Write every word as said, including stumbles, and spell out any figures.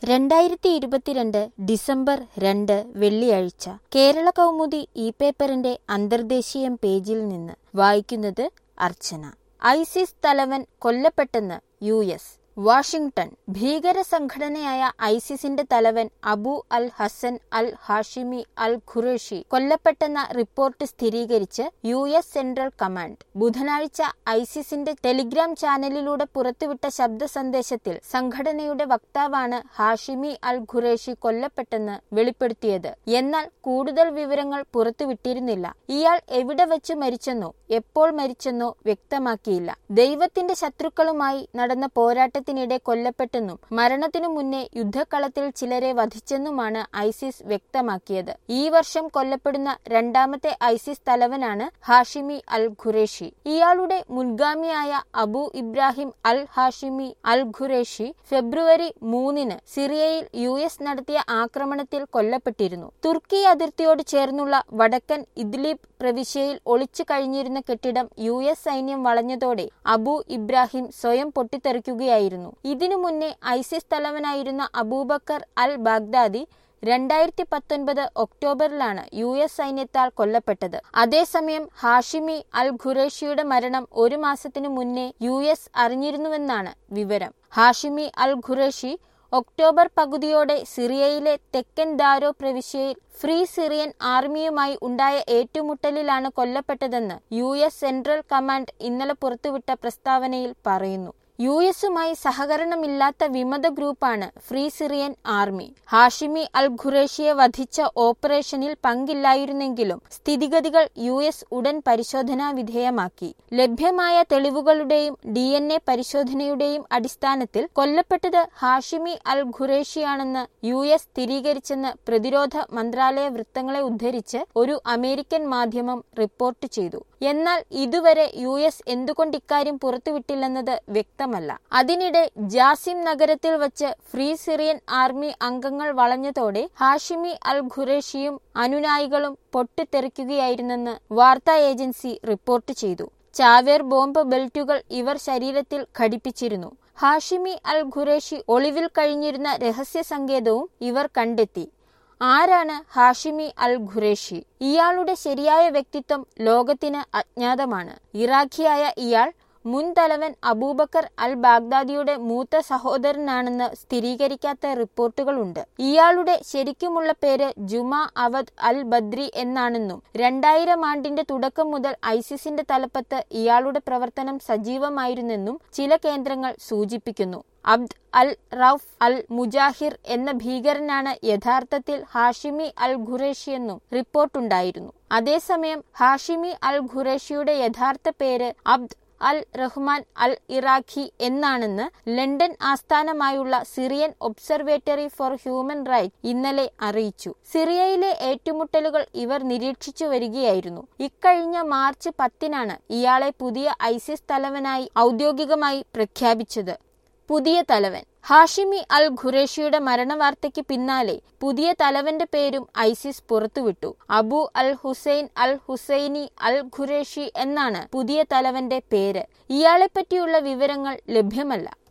രണ്ടായിരത്തി ഇരുപത്തിരണ്ട് ഡിസംബർ രണ്ട് വെള്ളിയാഴ്ച കേരള കൗമുദി ഇ പേപ്പറിന്റെ അന്തർദേശീയം പേജിൽ നിന്ന് വായിക്കുന്നത് അർച്ചന. ഐസിസ് തലവൻ കൊല്ലപ്പെട്ടെന്ന് യു എസ്. വാഷിംഗ്ടൺ. ഭീകര സംഘടനയായ ഐസിസിന്റെ തലവൻ അബു അൽ ഹസൻ അൽ ഹാഷിമി അൽ ഖുറേഷി കൊല്ലപ്പെട്ടെന്ന റിപ്പോർട്ട് സ്ഥിരീകരിച്ച് യു എസ് സെൻട്രൽ കമാൻഡ്. ബുധനാഴ്ച ഐസിസിന്റെ ടെലിഗ്രാം ചാനലിലൂടെ പുറത്തുവിട്ട ശബ്ദ സന്ദേശത്തിൽ സംഘടനയുടെ വക്താവാണ് ഹാഷിമി അൽ ഖുറേഷി കൊല്ലപ്പെട്ടെന്ന് വെളിപ്പെടുത്തിയത്. എന്നാൽ കൂടുതൽ വിവരങ്ങൾ പുറത്തുവിട്ടിരുന്നില്ല. ഇയാൾ എവിടെ വെച്ച് മരിച്ചെന്നോ എപ്പോൾ മരിച്ചെന്നോ വ്യക്തമാക്കിയില്ല. ദൈവത്തിന്റെ ശത്രുക്കളുമായി നടന്ന പോരാട്ടത്തിൽ ത്തിനിടെ കൊല്ലപ്പെട്ടെന്നും മരണത്തിനു മുന്നേ യുദ്ധക്കളത്തിൽ ചിലരെ വധിച്ചെന്നുമാണ് ഐസിസ് വ്യക്തമാക്കിയത്. ഈ വർഷം കൊല്ലപ്പെടുന്ന രണ്ടാമത്തെ ഐസിസ് തലവനാണ് ഹാഷിമി അൽ ഖുറേഷി. ഇയാളുടെ മുൻഗാമിയായ അബു ഇബ്രാഹിം അൽ ഹാഷിമി അൽ ഖുറേഷി ഫെബ്രുവരി മൂന്നിന് സിറിയയിൽ യു എസ് നടത്തിയ ആക്രമണത്തിൽ കൊല്ലപ്പെട്ടിരുന്നു. തുർക്കി അതിർത്തിയോട് ചേർന്നുള്ള വടക്കൻ ഇദ്ലിബ് പ്രവിശ്യയിൽ ഒളിച്ചു കഴിഞ്ഞിരുന്ന കെട്ടിടം യു എസ് സൈന്യം വളഞ്ഞതോടെ അബു ഇബ്രാഹിം സ്വയം പൊട്ടിത്തെറിക്കുകയായിരുന്നു. ഇതിനു മുന്നേ ഐസിസ് തലവനായിരുന്ന അബൂബക്കർ അൽ ബാഗ്ദാദി രണ്ടായിരത്തി പത്തൊൻപത് ഒക്ടോബറിലാണ് യു എസ് സൈന്യത്താൽ കൊല്ലപ്പെട്ടത്. അതേസമയം ഹാഷിമി അൽ ഖുറേഷിയുടെ മരണം ഒരു മാസത്തിനു മുന്നേ യു എസ് അറിഞ്ഞിരുന്നുവെന്നാണ് വിവരം. ഹാഷിമി അൽ ഖുറേഷി ഒക്ടോബർ പകുതിയോടെ സിറിയയിലെ തെക്കൻ ദാരോ പ്രവിശ്യയിൽ ഫ്രീ സിറിയൻ ആർമിയുമായി ഉണ്ടായ ഏറ്റുമുട്ടലിലാണ് കൊല്ലപ്പെട്ടതെന്ന് യു എസ് സെൻട്രൽ കമാൻഡ് ഇന്നലെ പുറത്തുവിട്ട പ്രസ്താവനയിൽ പറയുന്നു. യു എസുമായി സഹകരണമില്ലാത്ത വിമത ഗ്രൂപ്പാണ് ഫ്രീ സിറിയൻ ആർമി. ഹാഷിമി അൽ ഖുറേഷിയെ വധിച്ച ഓപ്പറേഷനിൽ പങ്കില്ലായിരുന്നെങ്കിലും സ്ഥിതിഗതികൾ യു എസ് ഉടൻ പരിശോധനാ വിധേയമാക്കി. ലഭ്യമായ തെളിവുകളുടെയും ഡി എൻ എ പരിശോധനയുടെയും അടിസ്ഥാനത്തിൽ കൊല്ലപ്പെട്ടത് ഹാഷിമി അൽ ഖുറേഷിയാണെന്ന് യു എസ് സ്ഥിരീകരിച്ചെന്ന് പ്രതിരോധ മന്ത്രാലയ വൃത്തങ്ങളെ ഉദ്ധരിച്ച് ഒരു അമേരിക്കൻ മാധ്യമം റിപ്പോർട്ട് ചെയ്തു. എന്നാൽ ഇതുവരെ യു എസ് എന്തുകൊണ്ട് ഇക്കാര്യം പുറത്തുവിട്ടില്ലെന്നത് വ്യക്തമല്ല. അതിനിടെ ജാസിം നഗരത്തിൽ വച്ച് ഫ്രീ സിറിയൻ ആർമി അംഗങ്ങൾ വളഞ്ഞതോടെ ഹാഷിമി അൽ ഖുറേഷിയും അനുനായികളും പൊട്ടിത്തെറിക്കുകയായിരുന്നെന്ന് വാർത്താ ഏജൻസി റിപ്പോർട്ട് ചെയ്തു. ചാവേർ ബോംബ് ബെൽറ്റുകൾ ഇവർ ശരീരത്തിൽ ഘടിപ്പിച്ചിരുന്നു. ഹാഷിമി അൽ ഖുറേഷി ഒളിവിൽ കഴിഞ്ഞിരുന്ന രഹസ്യ സങ്കേതവും ഇവർ കണ്ടെത്തി. ആരാണ് ഹാഷിമി അൽ ഖുറേഷി? ഇയാളുടെ ശരിയായ വ്യക്തിത്വം ലോകത്തിന് അജ്ഞാതമാണ്. ഇറാഖിയായ ഇയാൾ മുൻ തലവൻ അബൂബക്കർ അൽ ബാഗ്ദാദിയുടെ മൂത്ത സഹോദരനാണെന്ന് സ്ഥിരീകരിക്കാത്ത റിപ്പോർട്ടുകളുണ്ട്. ഇയാളുടെ ശരിക്കുമുള്ള പേര് ജുമാ അവദ് അൽ ബദ്രി എന്നാണെന്നും രണ്ടായിരം ആണ്ടിന്റെ തുടക്കം മുതൽ ഐസിസിന്റെ തലപ്പത്ത് ഇയാളുടെ പ്രവർത്തനം സജീവമായിരുന്നെന്നും ചില കേന്ദ്രങ്ങൾ സൂചിപ്പിക്കുന്നു. അബ്ദ് അൽ റൌഫ് അൽ മുജാഹിർ എന്ന ഭീകരനാണ് യഥാർത്ഥത്തിൽ ഹാഷിമി അൽ ഖുറേഷിയെന്നും റിപ്പോർട്ടുണ്ടായിരുന്നു. അതേസമയം ഹാഷിമി അൽ ഖുറേഷിയുടെ യഥാർത്ഥ പേര് അബ്ദ് അൽ റഹ്മാൻ അൽ ഇറാഖി എന്നാണെന്ന് ലണ്ടൻ ആസ്ഥാനമായുള്ള Syrian observatory for human rights ഇന്നലെ അറിയിച്ചു. സിറിയയിലെ ഏറ്റുമുട്ടലുകൾ ഇവർ നിരീക്ഷിച്ചു വരികയായിരുന്നു. ഇക്കഴിഞ്ഞ മാർച്ച് പത്തിനാണ് ഇയാളെ പുതിയ ഐസിസ് തലവനായി ഔദ്യോഗികമായി പ്രഖ്യാപിച്ചത്. പുതിയ തലവൻ ഹാഷിമി അൽ ഖുറേഷിയുടെ മരണവാർത്തയ്ക്ക് പിന്നാലെ പുതിയ തലവന്റെ പേരും ഐസിസ് പുറത്തുവിട്ടു. അബു അൽ ഹുസൈൻ അൽ ഹുസൈനി അൽ ഖുറേഷി എന്നാണ് പുതിയ തലവന്റെ പേര്. ഇയാളെപ്പറ്റിയുള്ള വിവരങ്ങൾ ലഭ്യമല്ല.